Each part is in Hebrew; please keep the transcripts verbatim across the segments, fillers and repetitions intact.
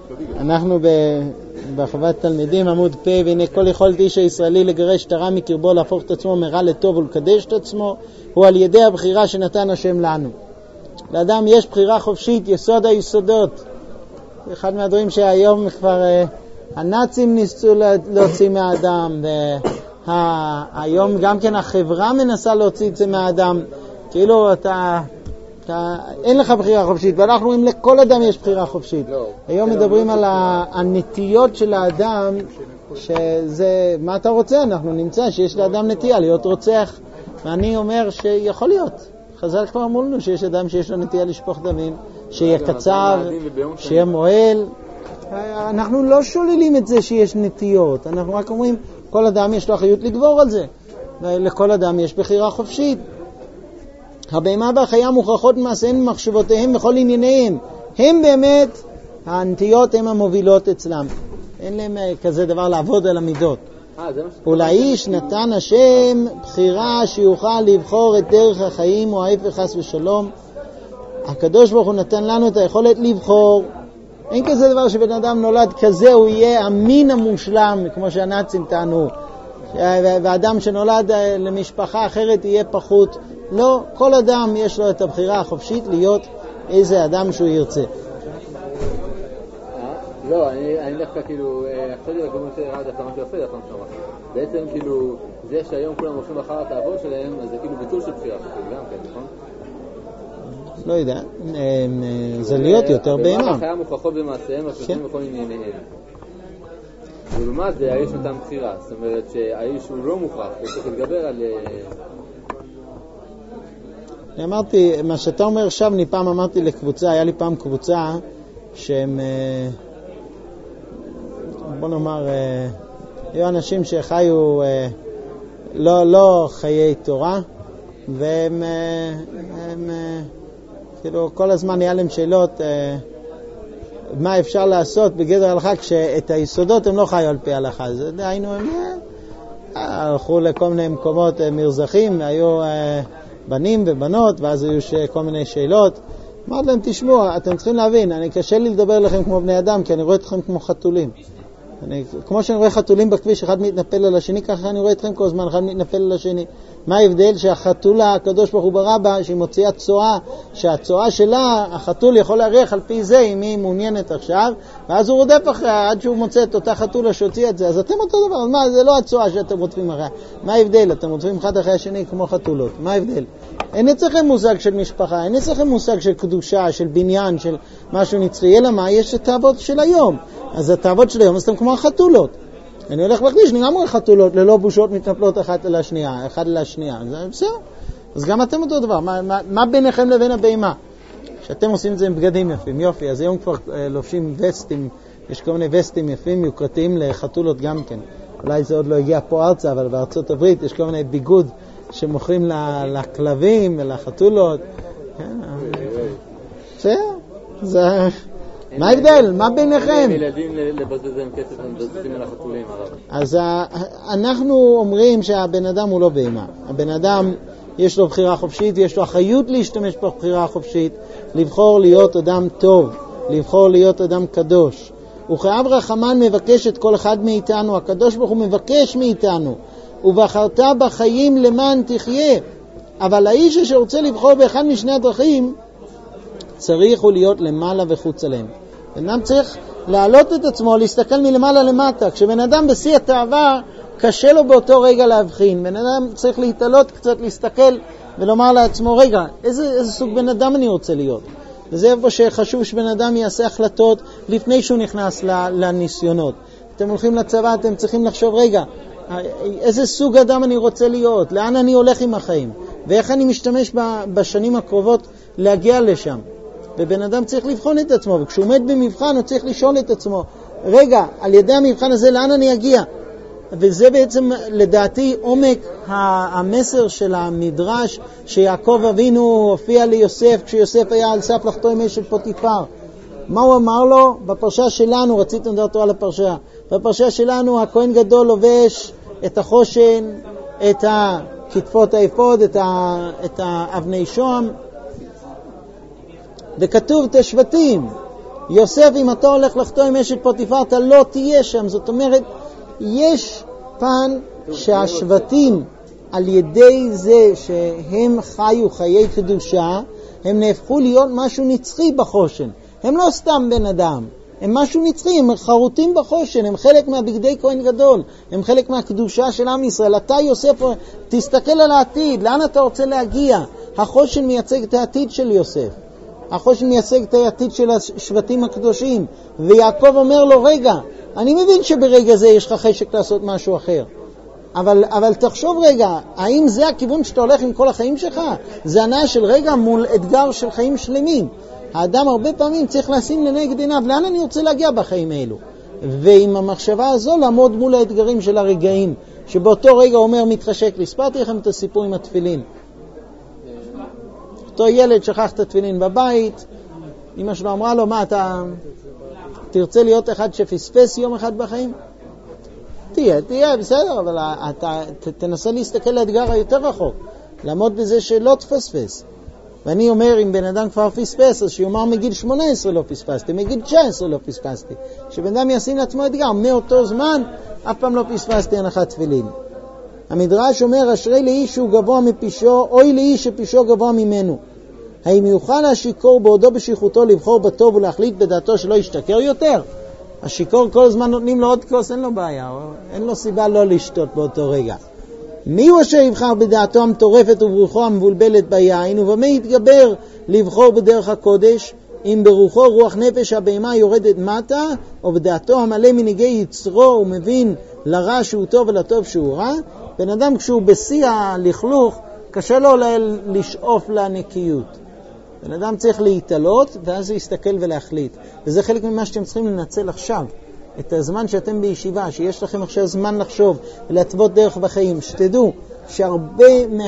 אנחנו בחובת תלמידים עמוד פה, והנה כל יכולת איש הישראלי לגרש את הרע מקרבו, להפוך את עצמו מרע לטוב ולקדש את עצמו, הוא על ידי הבחירה שנתן השם לנו. לאדם יש בחירה חופשית, יסוד היסודות. אחד מהדברים שהיום כבר הנאצים ניסו להוציא מהאדם, והיום גם כן החברה מנסה להוציא את זה מהאדם. כאילו אתה, אתה אין לך בחירה חופשית, ואנחנו אומרים לכל אדם יש בחירה חופשית. לא, היום מדברים לא על הנטיות של האדם, שזה מה אתה רוצה. אנחנו נמצא שיש לאדם נטייה להיות רוצח, ואני אומר שיכול להיות. חז"ל כבר אמרו לנו שיש אדם שיש לו נטייה לשפוך דמים, שיהיה קצב, שיהיה מועל. אנחנו לא שוללים את זה שיש נטיות, אנחנו רק אומרים כל אדם יש לו אחריות לגבור על זה, ולכל אדם יש בחירה חופשית. הבהמה והחיה מוכרחות מעשיהן ומחשבותיהם בכל ענייניהם, הם באמת הנטיות הן המובילות אצלם, אין להם כזה דבר לעבוד על המידות. ולאיש נתן השם בחירה שיוכל לבחור את דרך החיים או ההפך חס ושלום. הקדוש ברוך הוא נתן לנו את היכולת לבחור. אין כזה דבר שבן אדם נולד כזה הוא יהיה המין המושלם כמו שהנאצים טענו, ואדם שנולד למשפחה אחרת יהיה פחות. לא, כל אדם יש לו את הבחירה החופשית להיות איזה אדם שהוא ירצה. לא, אני דווקא כאילו, עכשיו זה כמו שרעד דווקא משהו יפה דווקא משהו. בעצם כאילו, זה שהיום כולם הולכים אחר את העבור שלהם, אז זה כאילו ביטול של בחירה, גם כן, נכון? לא יודע, זה להיות יותר בהמה. בהמה החיה מוכרחות במעשיהם, השופטים בכל ענייניהם. ולעומת זה, האיש נתן בחירה, זאת אומרת שהאיש הוא לא מוכרח, הוא צריך להתגבר על... אני אמרתי, מה שאתה אומר עכשיו, אני פעם אמרתי לקבוצה, היה לי פעם קבוצה שהם, בוא נאמר, היו אנשים שחיו לא, לא חיי תורה, והם הם, כאילו כל הזמן היה להם שאלות מה אפשר לעשות בגדר הלכה כשאת היסודות הם לא חיו על פי הלכה. זה דהיינו, הם הלכו לכל מיני מקומות מרזחים, היו בנים ובנות, ואז היו כל מיני שאלות. אמרתי להם, תשמעו, אתם צריכים להבין, אני קשה לי לדבר לכם כמו בני אדם, כי אני רואה אתכם כמו חתולים. אני, כמו שאני רואה חתולים בכביש, אחד מתנפל על השני, ככה אני רואה אתכם כל הזמן, אחד מתנפל על השני. מה ההבדל? שהחתולה, הקדוש ברוך הוא ברא בה, שהיא מוציאה צועה, שהצועה שלה, החתול יכול להריח על פי זה, אם היא מעוניינת עכשיו, ואז הוא רודף אחריה, עד שהוא מוצא את אותה חתולה שהוציאה את זה. אז אתם אותו דבר, אז מה, זה לא הצועה שאתם מוצאים אחריה. מה ההבדל? אתם מוצאים אחד אחרי השני כמו חתולות. מה ההבדל? אין אצלכם מושג של משפחה, אין אצלכם מושג של קדושה, של בניין, של משהו נצחי, אלא מה? יש את העבוד של היום. אז את העבוד של היום, אז אתם כמו החתולות. אני הולך בכביש, אני גם רואה חתולות, ללא בושות מתנפלות אחת אל השנייה, אחד אל השנייה. זה בסדר. אז גם אתם אותו דבר. מה, מה, מה ביניכם לבין הבהמה? שאתם עושים את זה עם בגדים יפים, יופי. אז היום כבר אה, לובשים וסטים, יש כל מיני וסטים יפים, יוקרתיים לחתולות גם כן. אולי זה עוד לא הגיע פה ארצה, אבל בארצות הברית יש כל מיני ביגוד שמוכרים לכלבים ולחתולות. בסדר. זה... מה ההבדל? מה ביניכם? ילדים לבזבז להם כסף ומבזבזים על החתולים. אז אנחנו אומרים שהבן אדם הוא לא בהמה. הבן אדם יש לו בחירה חופשית, יש לו אחריות להשתמש בבחירה חופשית, לבחור להיות אדם טוב, לבחור להיות אדם קדוש. וכאב רחמן מבקש את כל אחד מאיתנו, הקדוש ברוך הוא מבקש מאיתנו, ובחרת בחיים למען תחיה. אבל האיש שרוצה לבחור באחד משני הדרכים, צריך הוא להיות למעלה וחוץ עליהם. בן אדם צריך להעלות את עצמו, להסתכל מלמעלה למטה. כשבן אדם בשיא התאווה, קשה לו באותו רגע להבחין. בן אדם צריך להתעלות קצת, להסתכל ולומר לעצמו, רגע, איזה, איזה סוג בן אדם אני רוצה להיות? וזה איפה שחשוב שבן אדם יעשה החלטות לפני שהוא נכנס לניסיונות. אתם הולכים לצבא, אתם צריכים לחשוב, רגע, איזה סוג אדם אני רוצה להיות? לאן אני הולך עם החיים? ואיך אני משתמש בשנים הקרובות להגיע לשם? ובן אדם צריך לבחון את עצמו, וכשהוא עומד במבחן הוא צריך לשאול את עצמו, רגע, על ידי המבחן הזה לאן אני אגיע? וזה בעצם לדעתי עומק המסר של המדרש שיעקב אבינו הופיע ליוסף כשיוסף היה על סף לחטוא עם אשת פוטיפר. מה הוא אמר לו? בפרשה שלנו, רציתם לדעת תורה לפרשה, בפרשה שלנו הכהן גדול לובש את החושן, את כתפות האפוד, את, ה, את האבני שוהם, וכתוב את השבטים, יוסף, אם אתה הולך לחתום עם אשת פוטיפר, אתה לא תהיה שם. זאת אומרת, יש פן שהשבטים, על ידי זה שהם חיו חיי קדושה, הם נהפכו להיות משהו נצחי בחושן. הם לא סתם בן אדם, הם משהו נצחי, הם חרוטים בחושן, הם חלק מהבגדי כהן גדול, הם חלק מהקדושה של עם ישראל. אתה יוסף, תסתכל על העתיד, לאן אתה רוצה להגיע? החושן מייצג את העתיד של יוסף, החושן מייצג את העתיד של השבטים הקדושים. ויעקב אומר לו, רגע, אני מבין שברגע זה יש לך חשק לעשות משהו אחר, אבל, אבל תחשוב רגע, האם זה הכיוון שאתה הולך עם כל החיים שלך? זה הנאה של רגע מול אתגר של חיים שלמים. האדם הרבה פעמים צריך לשים לנגד עיניו, לאן אני רוצה להגיע בחיים האלו? ועם המחשבה הזו לעמוד מול האתגרים של הרגעים, שבאותו רגע אומר מתחשק לי. ספרתי לכם את הסיפור עם התפילין. אותו ילד שכח את התפילין בבית, אמא שלו אמרה לו, מה אתה תרצה להיות אחד שפספס יום אחד בחיים? תהיה, תהיה, בסדר, אבל אתה תנסה להסתכל לאתגר היותר רחוק, לעמוד בזה שלא תפספס. ואני אומר, אם בן אדם כבר פספס, אז שיאמר מגיל שמונה עשרה לא פספסתי, מגיל תשע עשרה לא פספסתי. שבן אדם ישים לעצמו אתגר, מאותו זמן אף פעם לא פספסתי הנחת תפילין. המדרש אומר, אשרי לאיש שהוא גבוה מפישו, אוי לאיש שפישו גבוה ממנו. האם יוכל השיקור בעודו בשיחותו לבחור בטוב ולהחליט בדעתו שלא ישתכר יותר? השיקור כל הזמן נותנים לו עוד כוס, אין לו בעיה, אין לו סיבה לא לשתות באותו רגע. מי הוא אשר יבחר בדעתו המטורפת וברוחו המבולבלת ביין, ובמה יתגבר לבחור בדרך הקודש, אם ברוחו רוח נפש הבהמה יורדת מטה, או בדעתו המלא מנהיגי יצרו ומבין לרע שהוא טוב ולטוב שהוא רע? בן אדם כשהוא בשיא הלכלוך, קשה לו לשאוף לנקיות. בן אדם צריך להתעלות, ואז הוא יסתכל ולהחליט. וזה חלק ממה שאתם צריכים לנצל עכשיו. את הזמן שאתם בישיבה, שיש לכם עכשיו זמן לחשוב ולהתוות דרך בחיים, שתדעו שהרבה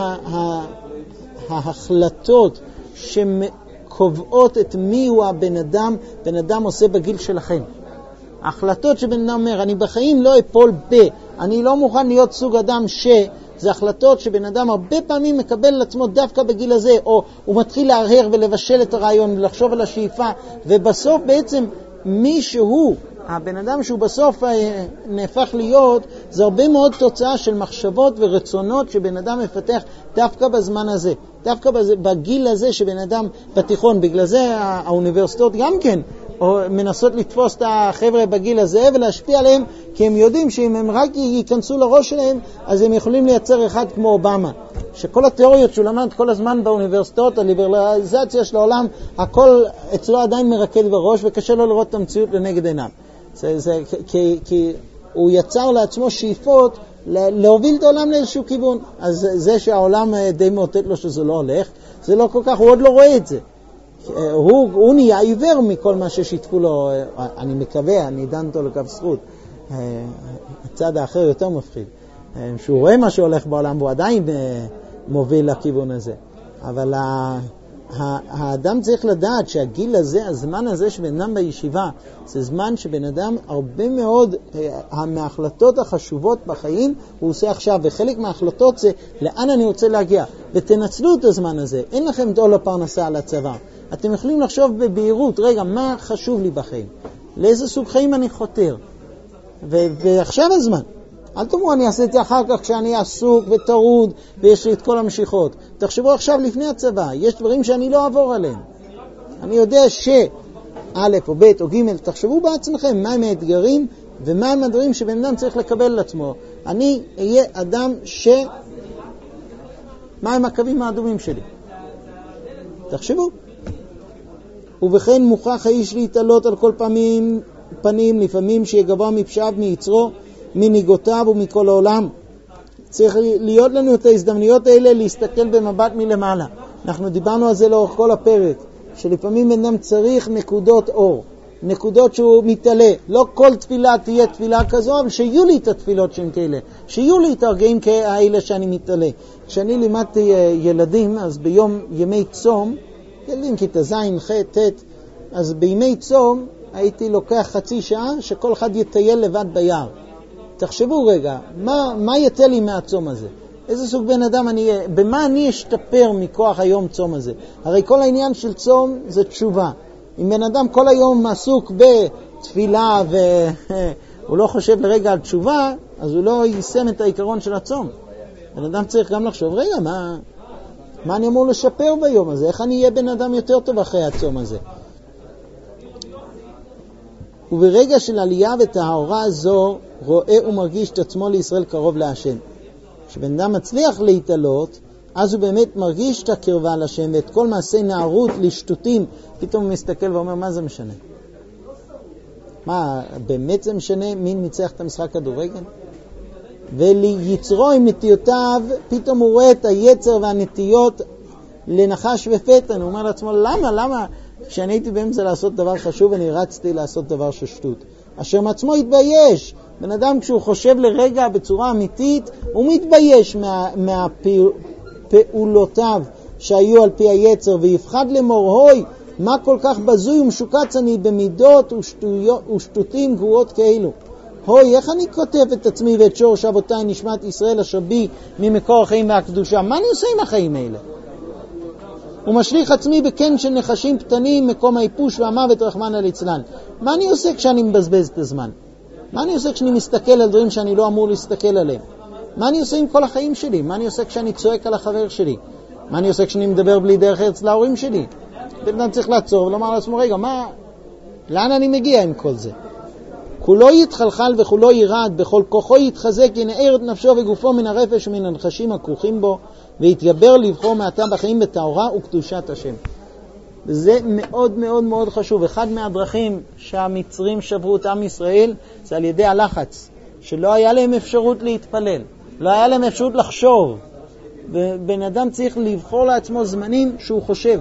מההחלטות שקובעות את מי הוא הבן אדם, בן אדם עושה בגיל שלכם. ההחלטות שבן אדם אומר, אני בחיים לא אפול ב, אני לא מוכן להיות סוג אדם ש... זה החלטות שבן אדם הרבה פעמים מקבל לעצמו דווקא בגיל הזה, או הוא מתחיל להרהר ולבשל את הרעיון ולחשוב על השאיפה, ובסוף בעצם מי שהוא, הבן אדם שהוא בסוף נהפך להיות, זה הרבה מאוד תוצאה של מחשבות ורצונות שבן אדם מפתח דווקא בזמן הזה, דווקא בגיל הזה שבן אדם בתיכון. בגלל זה האוניברסיטאות גם כן או מנסות לתפוס את החבר'ה בגיל הזה ולהשפיע עליהם, כי הם יודעים שאם הם רק ייכנסו לראש שלהם, אז הם יכולים לייצר אחד כמו אובמה, שכל התיאוריות שהוא למד כל הזמן באוניברסיטאות, הליברליזציה של העולם, הכל אצלו עדיין מרקד בראש, וקשה לו לראות את המציאות לנגד עיניו. זה, זה, כי, כי הוא יצר לעצמו שאיפות להוביל את העולם לאיזשהו כיוון. אז זה שהעולם די מאותת לו שזה לא הולך, זה לא כל כך, הוא עוד לא רואה את זה. הוא, הוא נהיה עיוור מכל מה ששיתפו לו, אני מקווה, אני דן אותו לכף זכות. הצד האחר יותר מפחיד, שהוא רואה מה שהולך בעולם והוא עדיין מוביל לכיוון הזה. אבל האדם צריך לדעת שהגיל הזה, הזמן הזה שבן אדם בישיבה, זה זמן שבן אדם הרבה מאוד מההחלטות החשובות בחיים הוא עושה עכשיו, וחלק מההחלטות זה לאן אני רוצה להגיע, ותנצלו את הזמן הזה. אין לכם דול לפרנסה על הצבא, אתם יכולים לחשוב בבהירות, רגע, מה חשוב לי בחיים, לאיזה סוג חיים אני חותר, ו- ועכשיו הזמן. אל תאמרו אני אעשה את זה אחר כך כשאני עסוק וטרוד ויש לי את כל המשיכות. תחשבו עכשיו לפני הצבא, יש דברים שאני לא אעבור עליהם. אני יודע ש א' או ב' או ג', תחשבו בעצמכם מהם האתגרים ומהם הדברים שבן אדם צריך לקבל על עצמו. אני אהיה אדם ש... מהם הקווים האדומים שלי. תחשבו. ובכן מוכרח האיש להתעלות על כל פעמים, פנים, לפעמים שיגבר מפשעיו מיצרו, מניגותיו ומכל העולם. צריך להיות לנו את ההזדמנויות האלה להסתכל במבט מלמעלה. אנחנו דיברנו על זה לאורך כל הפרק, שלפעמים בן אדם צריך נקודות אור, נקודות שהוא מתעלה. לא כל תפילה תהיה תפילה כזו, אבל שיהיו לי את התפילות שהן כאלה, שיהיו לי את הרגעים כאלה שאני מתעלה. כשאני לימדתי ילדים, אז ביום ימי צום, ילדים כיתה ז', ח', ט', אז בימי צום הייתי לוקח חצי שעה שכל אחד יטייל לבד ביער. תחשבו רגע, מה, מה יצא לי מהצום הזה? איזה סוג בן אדם אני אהיה? במה אני אשתפר מכוח היום צום הזה? הרי כל העניין של צום זה תשובה. אם בן אדם כל היום עסוק בתפילה והוא לא חושב לרגע על תשובה, אז הוא לא יישם את העיקרון של הצום. בן אדם צריך גם לחשוב, רגע, מה, מה אני אמור לשפר ביום הזה? איך אני אהיה בן אדם יותר טוב אחרי הצום הזה? וברגע של עלייה וטהרה זו, רואה ומרגיש את עצמו לישראל קרוב להשם. כשבן אדם מצליח להתעלות, אז הוא באמת מרגיש את הקרבה להשם, ואת כל מעשי נערות לשטותים, פתאום הוא מסתכל ואומר, מה זה משנה? מה, באמת זה משנה? מי ניצח את המשחק כדורגל? וליצרו עם נטיותיו, פתאום הוא רואה את היצר והנטיות לנחש ופתן. הוא אומר לעצמו, למה, למה? כשאני הייתי באמצע לעשות דבר חשוב, אני רצתי לעשות דבר ששטות. אשר מעצמו התבייש. בן אדם כשהוא חושב לרגע בצורה אמיתית, הוא מתבייש מה, מהפעולותיו שהיו על פי היצר, ויפחד למור, הוי, מה כל כך בזוי ומשוקץ אני במידות ושטותים גרועות כאלו. הוי, איך אני כותב את עצמי ואת שורש אבותיי נשמת ישראל אשר בי ממקור החיים והקדושה? מה אני עושה עם החיים האלה? ומשליך עצמי בקן של נחשים פתנים, מקום היפוש והמוות רחמנא ליצלן. מה אני עושה כשאני מבזבז את הזמן? מה אני עושה כשאני מסתכל על דברים שאני לא אמור להסתכל עליהם? מה אני עושה עם כל החיים שלי? מה אני עושה כשאני צועק על החבר שלי? מה אני עושה כשאני מדבר בלי דרך ארץ להורים שלי? בן אדם צריך לעצור ולומר לעצמו, רגע, מה, לאן אני מגיע עם כל זה? כולו יתחלחל וכולו ירעד, בכל כוחו יתחזק, ינער את נפשו וגופו מן הרפש ומן הנחשים הכרוכים בו, ויתגבר לבחור מעתה בחיים בטהרה וקדושת השם. זה מאוד מאוד מאוד חשוב. אחד מהדרכים שהמצרים שברו את עם ישראל, זה על ידי הלחץ, שלא היה להם אפשרות להתפלל, לא היה להם אפשרות לחשוב. בן אדם צריך לבחור לעצמו זמנים שהוא חושב.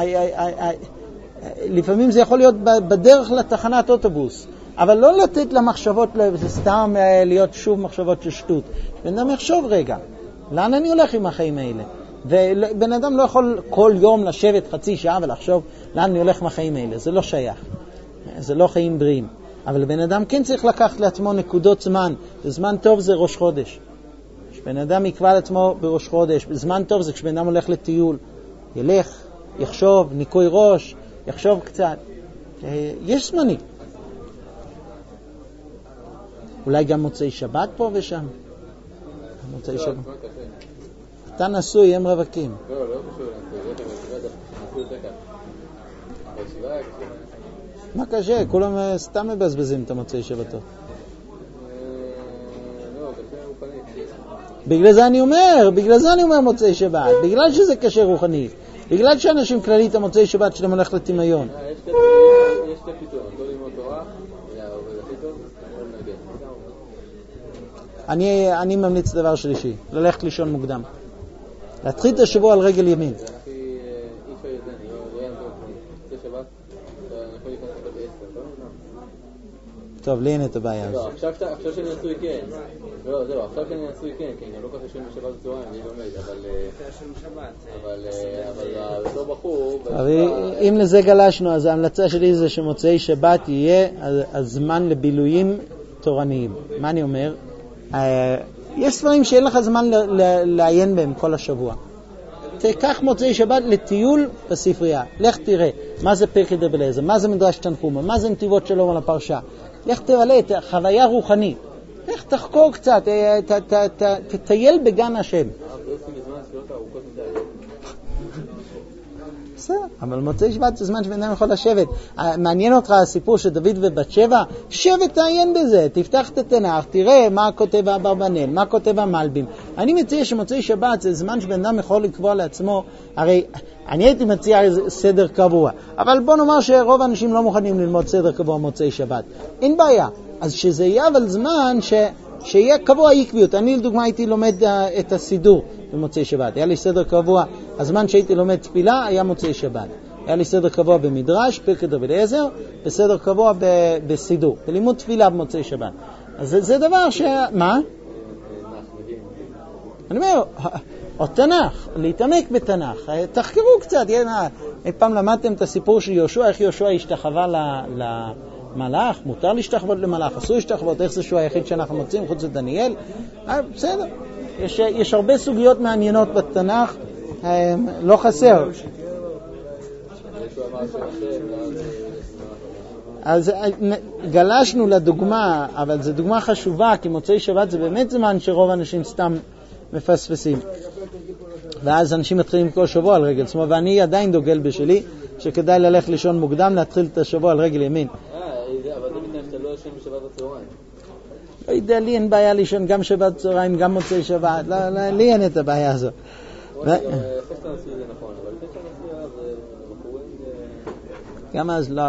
לפעמים זה יכול להיות בדרך לתחנת אוטובוס, אבל לא לתת למחשבות, זה סתם להיות שוב מחשבות של שטות. בן אדם יחשוב רגע, לאן אני הולך עם החיים האלה? ובן אדם לא יכול כל יום לשבת חצי שעה ולחשוב לאן אני הולך עם החיים האלה. זה לא שייך, זה לא חיים בריאים. אבל בן אדם כן צריך לקחת לעצמו נקודות זמן. זמן טוב זה ראש חודש. כשבן אדם יקבע לעצמו בראש חודש, זמן טוב זה כשבן אדם הולך לטיול, ילך, יחשוב, ניקוי ראש, יחשוב קצת. יש זמנים. אולי גם מוצאי שבת פה ושם. מוצאי שבת. אתה נשוי, הם רווקים. לא, לא קשור, נשוי יותר קשה. הישיבה היה קשה. מה קשה? כולם סתם מבזבזים את המוצאי שבתו. לא, קשה רוחנית. בגלל זה אני אומר, בגלל זה אני אומר מוצאי שבת. בגלל שזה קשה רוחנית. בגלל שאנשים כללית המוצאי שבת שלהם הולך לטמיון. יש שתי פתרונות, לא ללמוד תורה, ועובד הכי טוב, לא נגד. אני, אני ממליץ דבר שלישי, ללכת לישון מוקדם. להתחיל את השבוע על רגל ימין. זה הכי איש היזן, לא יעזור. זה שבת, אני יכול להיכנס לבית עשר, לא? טוב, לי אין את הבעיה הזו. לא, עכשיו שאני נשוי כן. לא, זהו, עכשיו שאני נשוי כן, כי אני לא ככה שום בשבת בצהריים, אני לומד, אבל... אבל בתור בחור... אם לזה גלשנו, אז ההמלצה שלי זה שמוצאי שבת יהיה הזמן לבילויים תורניים. מה אני אומר? יש ספרים שאין לך זמן לעיין בהם כל השבוע. תיקח מוצאי שבת לטיול בספרייה. לך תראה מה זה פרקי דרבלעזר, מה זה מדרש תנחומא, מה זה נתיבות שלום על הפרשה. לך תראה את חוויה רוחנית. לך תחקור קצת, תטייל בגן השם. בסדר, אבל מוצאי שבת זה זמן שבן אדם יכול לשבת. מעניין אותך הסיפור של דוד ובת שבע? שבת תעיין בזה, תפתח את התנ"ך, תראה מה כותב אברבנאל, מה כותב המלבים. אני מציע שמוצאי שבת זה זמן שבן אדם יכול לקבוע לעצמו. הרי אני הייתי מציע סדר קבוע, אבל בוא נאמר שרוב האנשים לא מוכנים ללמוד סדר קבוע מוצאי שבת. אין בעיה, אז שזה יהיה אבל זמן ש... שיהיה קבוע עקביות. אני לדוגמה הייתי לומד את הסידור במוצאי שבת. היה לי סדר קבוע, הזמן שהייתי לומד תפילה היה מוצאי שבת. היה לי סדר קבוע במדרש, פרקי דרבלעזר, וסדר קבוע ב- בסידור, בלימוד תפילה במוצאי שבת. אז זה, זה דבר ש... מה? אני אומר, או תנ"ך, להתעמק בתנ"ך. תחקרו קצת. פעם למדתם את הסיפור של יהושע, איך יהושע השתחווה ל... ל... מלאך, מותר להשתחוות למלאך, אסור להשתחוות, איך זה שהוא היחיד שאנחנו מוצאים חוץ לדניאל? אה, בסדר. יש, יש הרבה סוגיות מעניינות בתנ"ך, אה, לא חסר. יש לו אמר שהשם, אז גלשנו לדוגמה, אבל זו דוגמה חשובה, כי מוצאי שבת זה באמת זמן שרוב האנשים סתם מפספסים. ואז אנשים מתחילים כל שבוע על רגל שמאל, ואני עדיין דוגל בשלי, שכדאי ללכת לישון מוקדם, להתחיל את השבוע על רגל ימין. אה, אבל זה מתנהל שאתה לא ישן בשבת בצהריים. לא יודע, לי אין בעיה לישון גם שבת צהריים, גם מוצאי שבת, לא, לא, לי אין את הבעיה הזו. גם אז לא...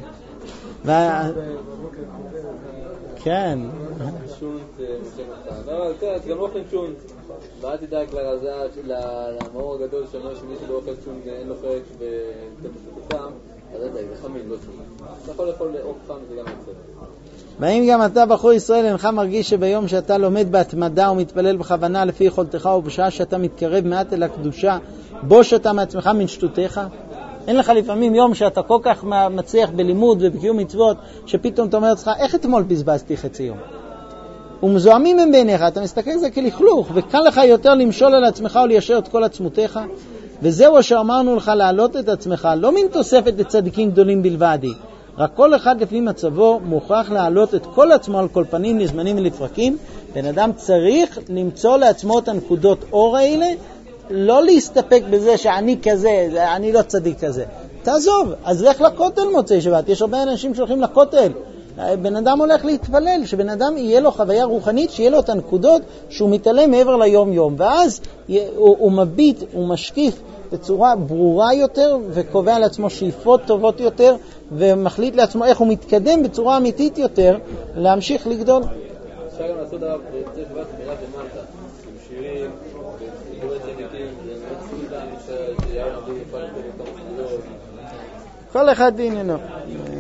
כן. שונט מושך אותך. לא, אתה גם לא אוכלים שונט. ואל תדאג למאור הגדול שאומר שמישהו לא אוכל שונט, אין לו חלק ואתה פשוט אותם, אז אתה יודע, זה חמין, לא שונט. אתה יכול לאכול אוק חם, זה גם יוצא. והאם גם אתה, בחור ישראל, אינך מרגיש שביום שאתה לומד בהתמדה ומתפלל בכוונה לפי יכולתך, ובשעה שאתה מתקרב מעט אל הקדושה, בוש אתה מעצמך מן שטותיך? אין לך לפעמים יום שאתה כל כך מצליח בלימוד ובקיום מצוות, שפתאום אתה אומר לך, איך אתמול בזבזתי חצי יום? ומזוהמים הם בעיניך, אתה מסתכל על זה כלכלוך, וקל לך יותר למשול על עצמך וליישר את כל עצמותיך, וזהו אשר אמרנו לך להעלות את עצמך, לא מן תוספת לצדיקים גדולים בלבדי, רק כל אחד לפי מצבו מוכרח להעלות את כל עצמו על כל פנים לזמנים ולפרקים. בן אדם צריך למצוא לעצמו את הנקודות אור האלה, לא להסתפק בזה שאני כזה, אני לא צדיק כזה. תעזוב, אז לך לכותל מוצאי שבת. יש הרבה אנשים שהולכים לכותל. בן אדם הולך להתפלל, שבן אדם יהיה לו חוויה רוחנית, שיהיה לו את הנקודות שהוא מתעלם מעבר ליום יום. ואז הוא, הוא מביט, הוא משקיף בצורה ברורה יותר, וקובע לעצמו שאיפות טובות יותר, ומחליט לעצמו איך הוא מתקדם בצורה אמיתית יותר, להמשיך לגדול. אפשר גם לעשות עליו בצד שבת מילה ומלכה, עם שירים, ודיבורי צדיקים, זה מאוד סביבה, שיהיה ערבי, יפל כל אותם סביבות. כל אחד בעניינו.